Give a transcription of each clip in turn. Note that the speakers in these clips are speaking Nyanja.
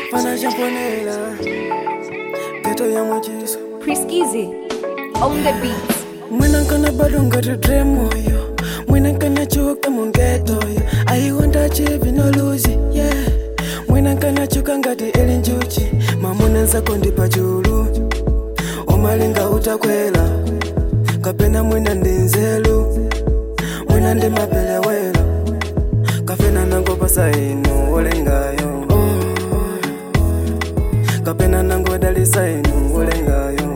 Pana jamponela Geto ya mojizo Priskizi on the beat. Mwena kana bado ngati dream moyo. Mwena kana chuka mungeto yo. I want to achieve no lose, yeah. Mwena kana chuka ngati elinjuchi. Mamuna nzako ndipa julu. Omalinga utakwela. Kapena mwena ndinzelu. Mwena ndi mapelewela. Kafena nango pasa inu olengayo. Kapena nango dalisa inu olengayo.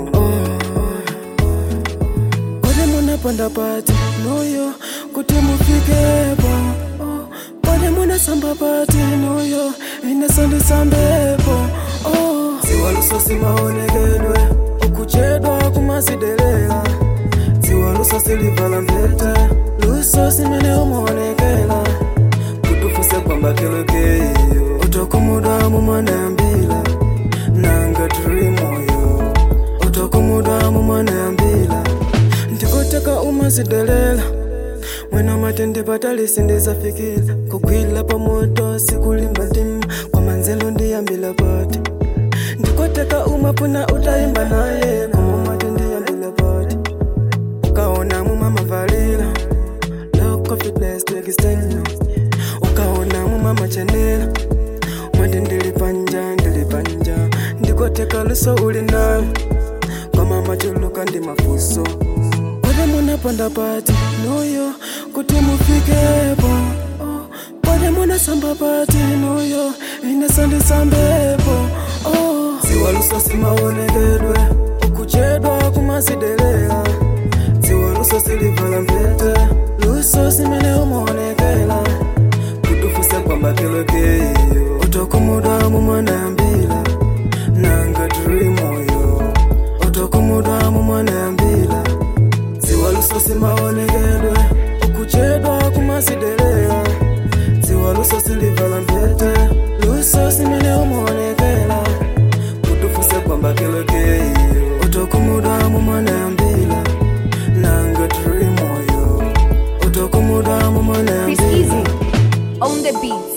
Panda pati noyo kuti mufikepo pade muna samba pati noyo ine sandi sambepo ziwa luso simaonekedwe ukuchedwa kumasidelela ziwa luso silivala mpete luso simene umaonekela kutufuse kwamba kilokeyo utokumuda mumanayambila nanga turimoyo utokumuda mumanayambila ndikoteka umazidelela mwena matende patalisi ndizafikila kugwila pamoto sikulimba ntima kwa manzelo ndiyambila pati ndikoteka umapuna utaimba naye kama matende yambila pati ukaona mumamavalila low confidence to extend ukaona mumamachenela mwende ndilipanja ndikoteka luso ulinayo kama machuluka ndi mafuso pade muna panda pati noyo kuti mufikepo pade muna samba pati noyo ine sandi sambepo ziwa luso simaonekedwe ukuchedwa kumasidelela ziwa luso silivala mpete luso simene umaonekela kutufuse kwamba kilokeyo utokumuda mumanayambila nanga turimoyo utokumuda mumanayambila ziwa luso simaonekedwe ukuchedwa kumasidelela ziwa luso silivala mpete luso simene umaonekela kutufuse kwamba kilokeyo utokumuda mumanayambila nanga turimoyo utokumuda mumanayambila Priskizi on the beat.